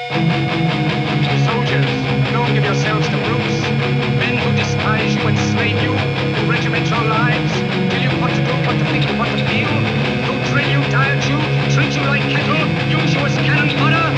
Soldiers, don't give yourselves to brutes. Men who despise you, enslave you, who regiment your lives, tell you what to do, what to think, what to feel, who drill you, diet you, treat you like cattle, use you as cannon fodder.